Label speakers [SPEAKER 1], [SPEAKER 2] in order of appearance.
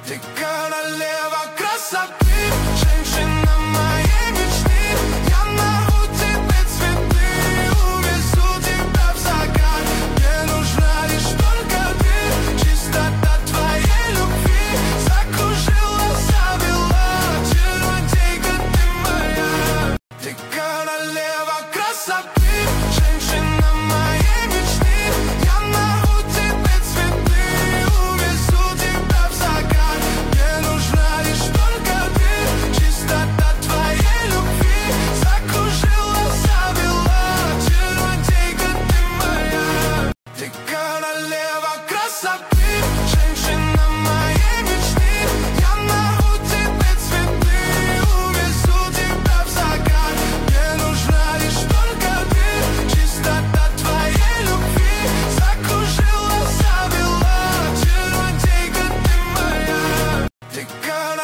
[SPEAKER 1] Ты королева красоты, женщина моей мечты. Я нарву тебе цветы, увезу тебя в закат. Мне нужна лишь только ты, чистота твоей любви закружила, завела, чародейка ты моя. Ты королева красоты, женщина моей мечты. Я нарву тебе цветы, увезу тебя в закат. Мне нужна лишь только ты, чистота твоей любви закружила, завела, чародейка ты моя. Ты королева красоты, женщина моей мечты. Я нарву тебе цветы, увезу тебя в закат. Мне нужна лишь только ты, чистота твоей любви закружила, завела, чародейка ты моя. Ты королева